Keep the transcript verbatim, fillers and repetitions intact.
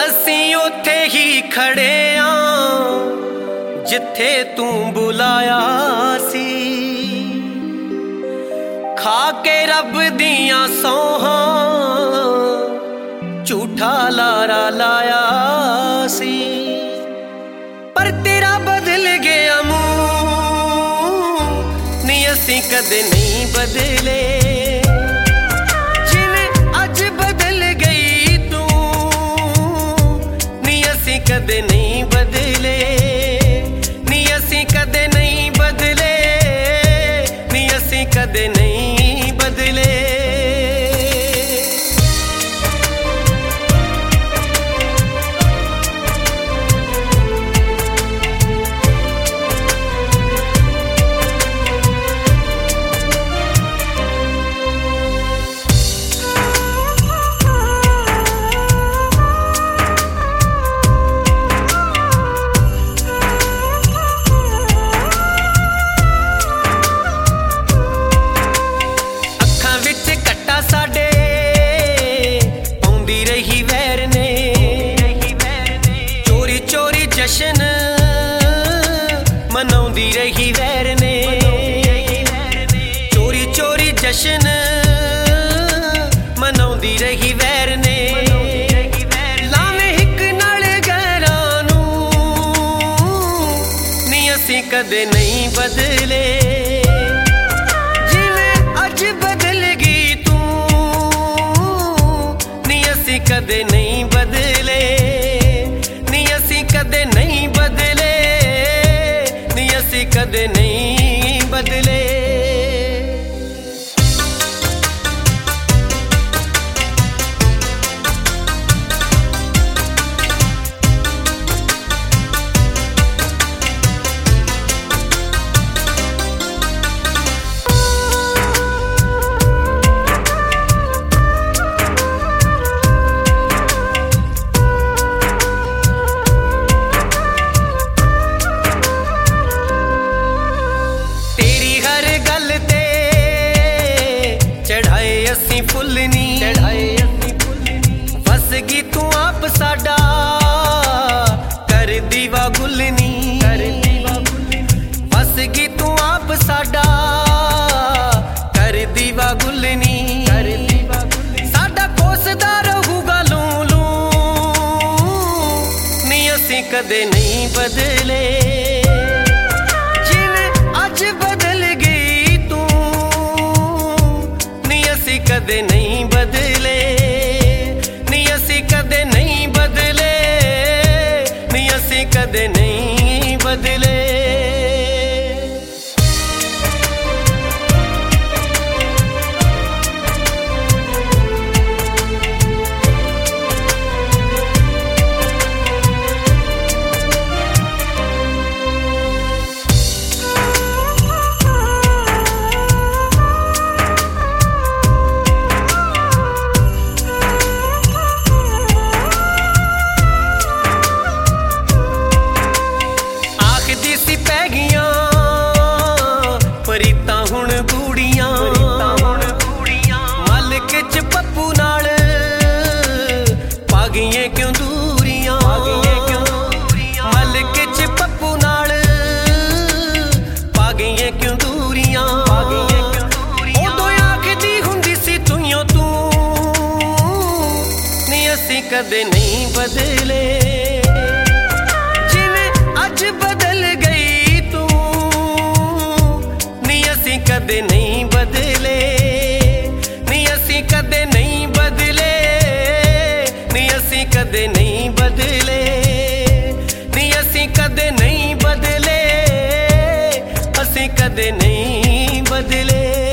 ਅਸੀਂ ਉੱਥੇ ਹੀ ਖੜੇ ਆਂ ਜਿੱਥੇ ਤੂੰ ਬੁਲਾਇਆ ਸੀ। ਖਾ ਕੇ ਰੱਬ ਦੀਆਂ ਸੌਹਾਂ ਝੂਠਾ ਲਾਰਾ ਲਾਇਆ ਸੀ। ਪਰ ਤੇਰਾ ਬਦਲ ਗਿਆ ਮੂੰਹ ਨੀ ਅਸੀਂ ਕਦੇ ਨਹੀਂ ਬਦਲੇ। कदे नहीं बदले नी असी कदे नहीं बदले नी असी कदे नहीं बदले। जशन मनाउंदी रही वैर ने चोरी चोरी जशन मनाउंदी रही वैर ने। लावे हिक नाल गैरां नूं नी असीं कदे नहीं बदले। जिवें अज बदल गई तू नी असीं कदे नहीं बदले नी असीं कदे नहीं बदले नी असीं कदे नहीं बदले। असी फुल नी बस गी तू आप साडा कर दीवा गुल नी बस गी तू आप साडा कर दीवा गुल नी। साडा कोसदा रहूगा लू लू नी असी कदे नहीं बदले। कदे नहीं बदले नी असी कदे नहीं बदले नी असी कदे नहीं बदले। क्यों दूरियां मलक च पप्पू नाल पा गईए क्यों दूरियां। उदों आखदी हुंदी सी तुइयों तू नी असीं कदे नहीं बदले। जिवें अज बदल गई तू नी असीं कदे नहीं बदले नी असीं कदे नहीं बदले नी असीं कदे नहीं बदले नी असीं कदे नहीं बदले असीं कदे नहीं बदले।